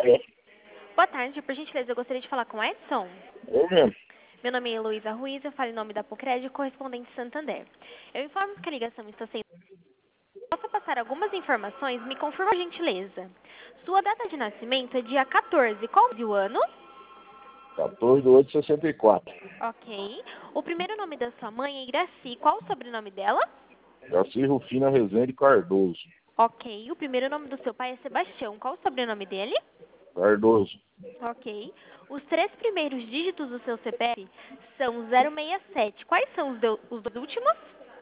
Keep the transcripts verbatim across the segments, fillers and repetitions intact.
É, Boa tarde, por gentileza, eu gostaria de falar com o Edson. eu mesmo. Meu nome é Heloísa Ruiz, eu falo em nome da Pocred, correspondente Santander. Eu informo que a ligação está sendo... Posso passar algumas informações? Me confirma, por gentileza. Sua data de nascimento é dia quatorze. Qual o ano? quatorze de oito de sessenta e quatro. Ok. O primeiro nome da sua mãe é Iraci. Qual o sobrenome dela? Jaci Rufina Rezende Cardoso. Ok. O primeiro nome do seu pai é Sebastião. Qual o sobrenome dele? Cardoso. Ok. Os três primeiros dígitos do seu C P F são zero seis sete. Quais são os, do- os dois últimos?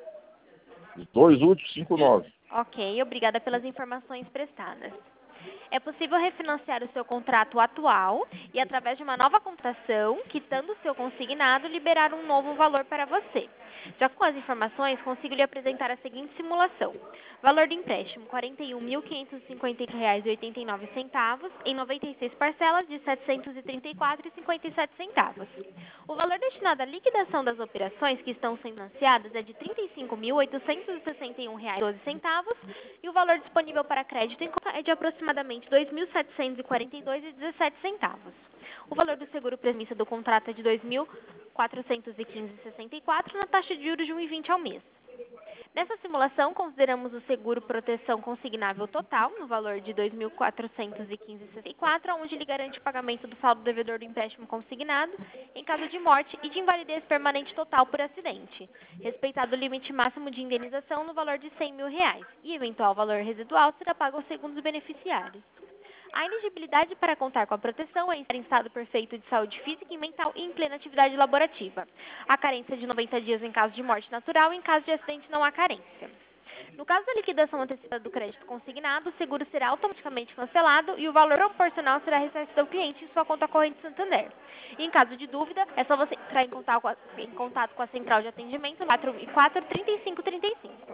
Os dois últimos, cinco nove. Ok, obrigada pelas informações prestadas. É possível refinanciar o seu contrato atual e, através de uma nova contratação, quitando o seu consignado, liberar um novo valor para você. Já com as informações, consigo lhe apresentar a seguinte simulação. Valor do empréstimo, quarenta e um mil quinhentos e cinquenta reais e oitenta e nove centavos, em noventa e seis parcelas de setecentos e trinta e quatro reais e cinquenta e sete centavos. O valor destinado à liquidação das operações que estão sendo financiadas é de trinta e cinco mil oitocentos e sessenta e um reais e doze centavos e o valor disponível para crédito em conta é de aproximadamente dois mil setecentos e quarenta e dois reais e dezessete centavos. O valor do seguro premissa do contrato é de dois mil quatrocentos e quinze reais e sessenta e quatro centavos na taxa de juros de um vírgula vinte ao mês. Nessa simulação, consideramos o seguro proteção consignável total, no valor de dois mil quatrocentos e quinze reais e sessenta e quatro centavos, onde ele garante o pagamento do saldo devedor do empréstimo consignado, em caso de morte e de invalidez permanente total por acidente, respeitado o limite máximo de indenização no valor de cem mil reais, e eventual valor residual será pago aos segundos beneficiários. A elegibilidade para contar com a proteção é estar em estado perfeito de saúde física e mental e em plena atividade laborativa. A carência de noventa dias em caso de morte natural e em caso de acidente não há carência. No caso da liquidação antecipada do crédito consignado, o seguro será automaticamente cancelado e o valor proporcional será ressarcido ao cliente em sua conta corrente Santander. E, em caso de dúvida, é só você entrar em contato com a, em contato com a central de atendimento no quatro um quatro, trinta e cinco trinta e cinco.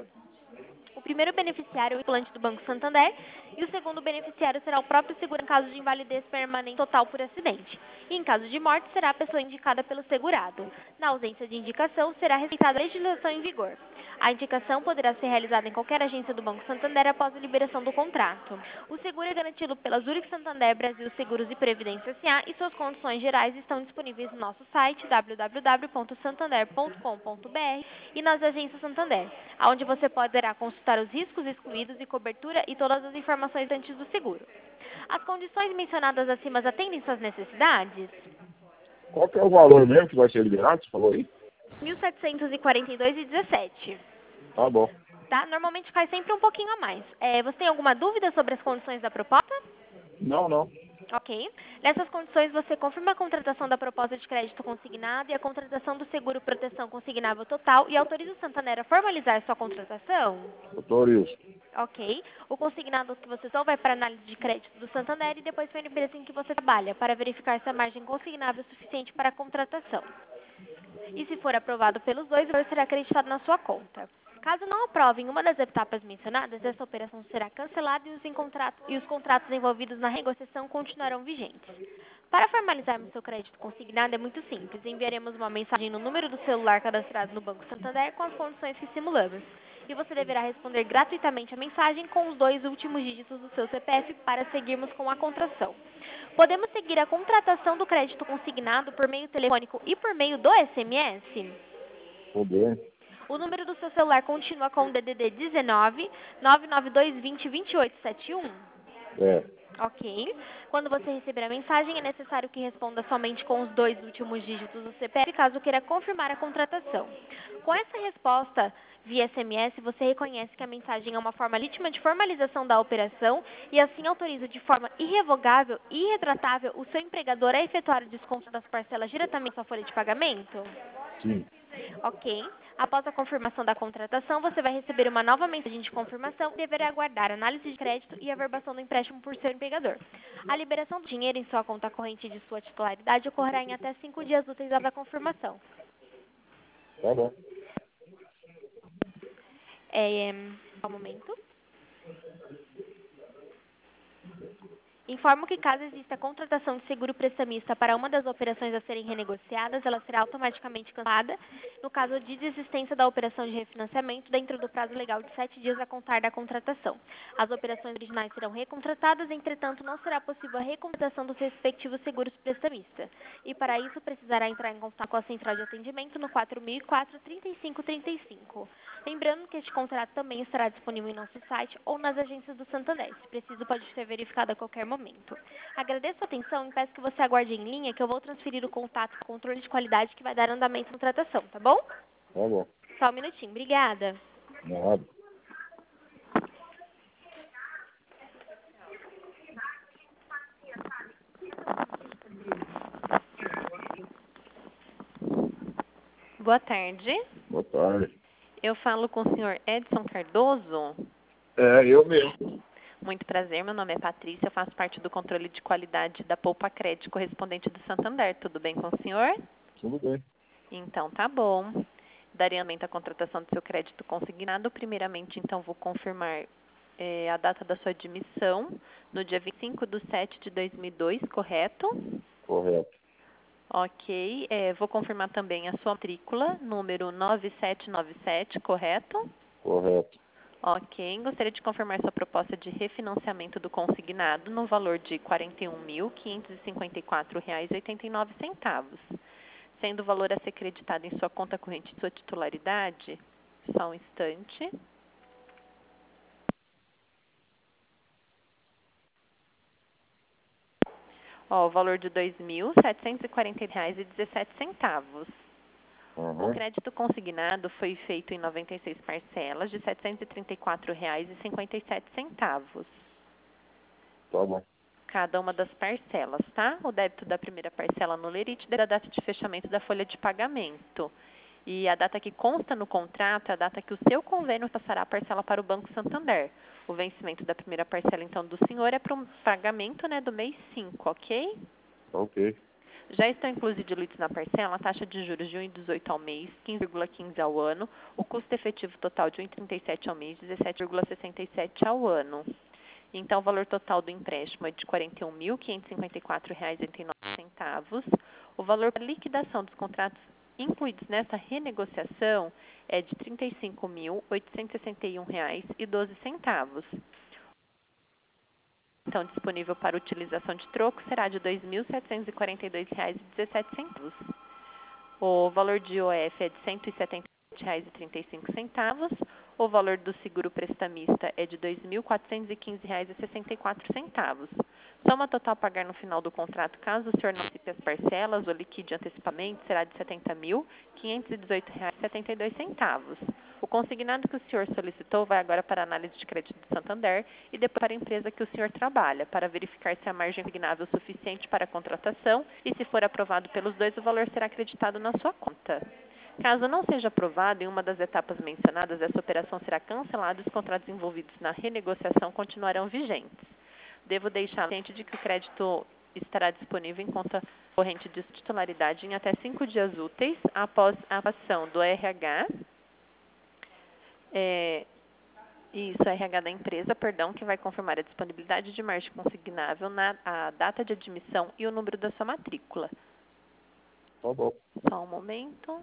O primeiro beneficiário é o cliente do Banco Santander e o segundo beneficiário será o próprio seguro em caso de invalidez permanente total por acidente. E em caso de morte, será a pessoa indicada pelo segurado. Na ausência de indicação, será respeitada a legislação em vigor. A indicação poderá ser realizada em qualquer agência do Banco Santander após a liberação do contrato. O seguro é garantido pela Zurich Santander Brasil Seguros e Previdência S A e suas condições gerais estão disponíveis no nosso site w w w ponto santander ponto com ponto b r e nas agências Santander, onde você poderá consultar os riscos excluídos e cobertura e todas as informações antes do seguro. As condições mencionadas acima atendem suas necessidades? Qual que é o valor mesmo que vai ser liberado? Você falou aí? mil setecentos e quarenta e dois reais e dezessete centavos. Tá bom. Tá? Normalmente cai sempre um pouquinho a mais. É, você tem alguma dúvida sobre as condições da proposta? Não, não. Ok. Nessas condições, você confirma a contratação da proposta de crédito consignado e a contratação do seguro proteção consignável total e autoriza o Santander a formalizar sua contratação? Autorizo. Ok. O consignado que você só vai para análise de crédito do Santander e depois para a empresa em que você trabalha, para verificar se a margem consignável é suficiente para a contratação. E se for aprovado pelos dois, o valor será acreditado na sua conta. Caso não aprovem uma das etapas mencionadas, essa operação será cancelada e os, contratos, e os contratos envolvidos na negociação continuarão vigentes. Para formalizarmos seu crédito consignado é muito simples. Enviaremos uma mensagem no número do celular cadastrado no Banco Santander com as condições que simulamos. E você deverá responder gratuitamente a mensagem com os dois últimos dígitos do seu C P F para seguirmos com a contratação. Podemos seguir a contratação do crédito consignado por meio telefônico e por meio do S M S? Poder. O número do seu celular continua com o D D D dezenove, nove nove dois dois zero, dois oito sete um? É. Ok. Quando você receber a mensagem, é necessário que responda somente com os dois últimos dígitos do C P F, caso queira confirmar a contratação. Com essa resposta via S M S, você reconhece que a mensagem é uma forma legítima de formalização da operação e assim autoriza de forma irrevogável e irretratável o seu empregador a efetuar o desconto das parcelas diretamente na sua folha de pagamento? Sim. Ok. Após a confirmação da contratação, você vai receber uma nova mensagem de confirmação e deverá aguardar análise de crédito e averbação do empréstimo por seu empregador. A liberação do dinheiro em sua conta corrente de sua titularidade ocorrerá em até cinco dias úteis da confirmação. Tá bom. É, só um momento. Informo que caso exista a contratação de seguro prestamista para uma das operações a serem renegociadas, ela será automaticamente cancelada no caso de desistência da operação de refinanciamento dentro do prazo legal de sete dias a contar da contratação. As operações originais serão recontratadas, entretanto, não será possível a recontratação dos respectivos seguros prestamistas. E para isso, precisará entrar em contato com a central de atendimento no quatro mil e quatro, trinta e cinco trinta e cinco. Lembrando que este contrato também estará disponível em nosso site ou nas agências do Santander. Se preciso, pode ser verificado a qualquer momento. Agradeço a atenção e peço que você aguarde em linha que eu vou transferir o contato com o controle de qualidade que vai dar andamento na tratação, tá bom? Tá bom. Só um minutinho, obrigada. Nada. Boa tarde. Boa tarde. Eu falo com o senhor Edson Cardoso. É, eu mesmo. Muito prazer, meu nome é Patrícia, eu faço parte do controle de qualidade da Poupa Crédito correspondente do Santander. Tudo bem com o senhor? Tudo bem. Então tá bom. Darei andamento à contratação do seu crédito consignado. Primeiramente, então, vou confirmar eh, a data da sua admissão no dia vinte e cinco de sete de dois mil e dois, correto? Correto. Ok. Eh, vou confirmar também a sua matrícula, número nove sete nove sete, correto? Correto. Ok. Gostaria de confirmar sua proposta de refinanciamento do consignado no valor de quarenta e um mil, quinhentos e cinquenta e quatro reais e oitenta e nove centavos, sendo o valor a ser creditado em sua conta corrente de sua titularidade. Só um instante. Ó, o valor de dois mil, setecentos e quarenta reais e dezessete centavos. Uhum. O crédito consignado foi feito em noventa e seis parcelas de setecentos e trinta e quatro reais e cinquenta e sete centavos. Tá bom. Cada uma das parcelas, tá? O débito da primeira parcela no lerite da data de fechamento da folha de pagamento. E a data que consta no contrato é a data que o seu convênio passará a parcela para o Banco Santander. O vencimento da primeira parcela, então, do senhor é para o pagamento, né, do mês cinco, ok? Ok. Já estão inclusos e diluídos na parcela a taxa de juros de um vírgula dezoito ao mês, quinze vírgula quinze ao ano, o custo efetivo total de um vírgula trinta e sete ao mês, dezessete vírgula sessenta e sete ao ano. Então, o valor total do empréstimo é de quarenta e um mil, quinhentos e cinquenta e quatro reais e oitenta e nove centavos. O valor para liquidação dos contratos incluídos nessa renegociação é de trinta e cinco mil, oitocentos e sessenta e um reais e doze centavos. Então, disponível para utilização de troco será de dois mil, setecentos e quarenta e dois reais e dezessete centavos. O valor de I O F é de cento e setenta e sete reais e trinta e cinco centavos. O valor do seguro prestamista é de dois mil, quatrocentos e quinze reais e sessenta e quatro centavos. Soma total a pagar no final do contrato, caso o senhor não antecipe as parcelas ou liquide antecipadamente, será de setenta mil, quinhentos e dezoito reais e setenta e dois centavos. O consignado que o senhor solicitou vai agora para a análise de crédito do Santander e depois para a empresa que o senhor trabalha, para verificar se a margem consignável é suficiente para a contratação e, se for aprovado pelos dois, o valor será acreditado na sua conta. Caso não seja aprovado em uma das etapas mencionadas, essa operação será cancelada e os contratos envolvidos na renegociação continuarão vigentes. Devo deixar ciente de que o crédito estará disponível em conta corrente de titularidade em até cinco dias úteis após a ação do R H. É, isso, R H da empresa, perdão, que vai confirmar a disponibilidade de margem consignável, na, a data de admissão e o número da sua matrícula. Tá bom. Só um momento.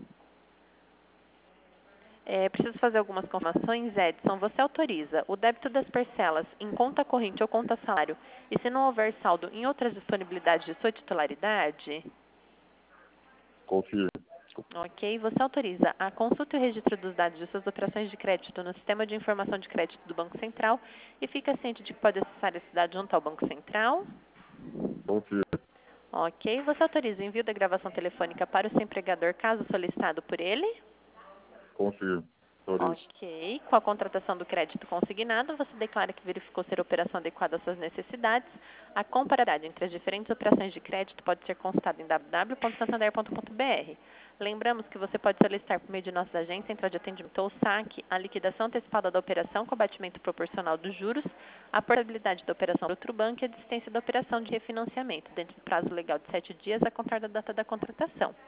É, preciso fazer algumas confirmações, Edson. Você autoriza o débito das parcelas em conta corrente ou conta salário e, se não houver saldo, em outras disponibilidades de sua titularidade? Confirmo. Ok. Você autoriza a consulta e o registro dos dados de suas operações de crédito no Sistema de Informação de Crédito do Banco Central e fica ciente de que pode acessar esse dado junto ao Banco Central? Confirmo. Ok. Você autoriza o envio da gravação telefônica para o seu empregador, caso solicitado por ele? Confirmo. Autorizo. Ok. Com a contratação do crédito consignado, você declara que verificou ser a operação adequada às suas necessidades. A comparabilidade entre as diferentes operações de crédito pode ser consultada em w w w ponto santander ponto com ponto b r. Lembramos que você pode solicitar por meio de nossas agências, central de atendimento ou saque, a liquidação antecipada da operação com abatimento proporcional dos juros, a portabilidade da operação do outro banco e a desistência da operação de refinanciamento, dentro do prazo legal de sete dias a contar da data da contratação.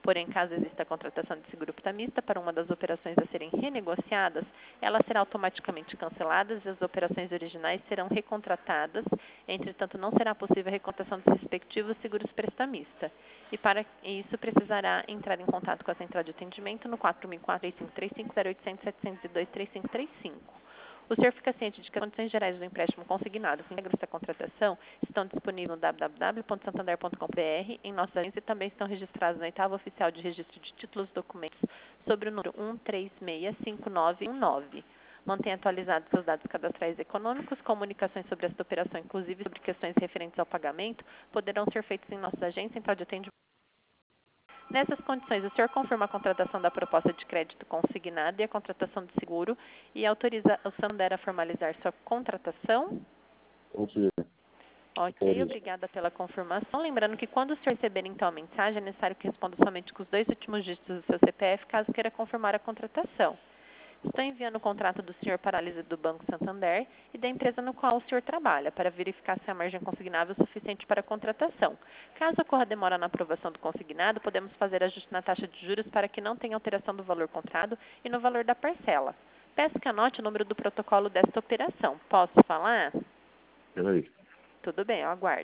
Porém, caso exista a contratação de seguro prestamista para uma das operações a serem renegociadas, ela será automaticamente cancelada e as operações originais serão recontratadas. Entretanto, não será possível a recontratação dos respectivos seguros prestamista. E para isso, precisará entrar em contato com a central de atendimento no quatro mil e quatro, três cinco três cinco, zero oitocentos, setecentos e dois, trinta e cinco trinta e cinco. O senhor fica ciente de que as condições gerais do empréstimo consignado com regras da contratação estão disponíveis no w w w ponto santander ponto com ponto b r, em nossa agência e também estão registrados na oitava oficial de registro de títulos e documentos sobre o número um três seis cinco nove um nove. Mantenha atualizados seus dados cadastrais e econômicos. Comunicações sobre esta operação, inclusive sobre questões referentes ao pagamento, poderão ser feitas em nossa agência central de atendimento. Nessas condições, o senhor confirma a contratação da proposta de crédito consignada e a contratação de seguro e autoriza o Santander a formalizar sua contratação? Ou seja, Ok, obrigada pela confirmação. Lembrando que quando o senhor receber então a mensagem, é necessário que responda somente com os dois últimos dígitos do seu C P F, caso queira confirmar a contratação. Estou enviando o contrato do senhor para a análise do Banco Santander e da empresa no qual o senhor trabalha, para verificar se a margem consignável é suficiente para a contratação. Caso ocorra demora na aprovação do consignado, podemos fazer ajuste na taxa de juros para que não tenha alteração do valor contratado e no valor da parcela. Peço que anote o número do protocolo desta operação. Posso falar? peraí. Tudo bem, eu aguardo.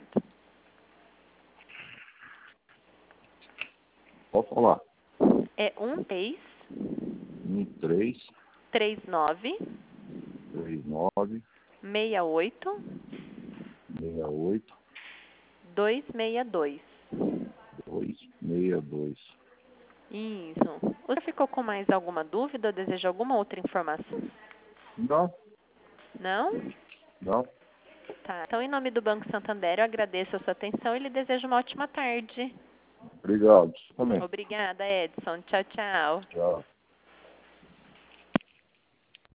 Pode falar. É um três um, três, três nove três, nove, seis oito seis, oito, dois seis dois. dois, seis, dois. Isso. O senhor ficou com mais alguma dúvida ou deseja alguma outra informação? Não, Não? não. Tá. Então, em nome do Banco Santander, eu agradeço a sua atenção e lhe desejo uma ótima tarde. Obrigado. Também. Obrigada, Edson. Tchau, tchau. Tchau.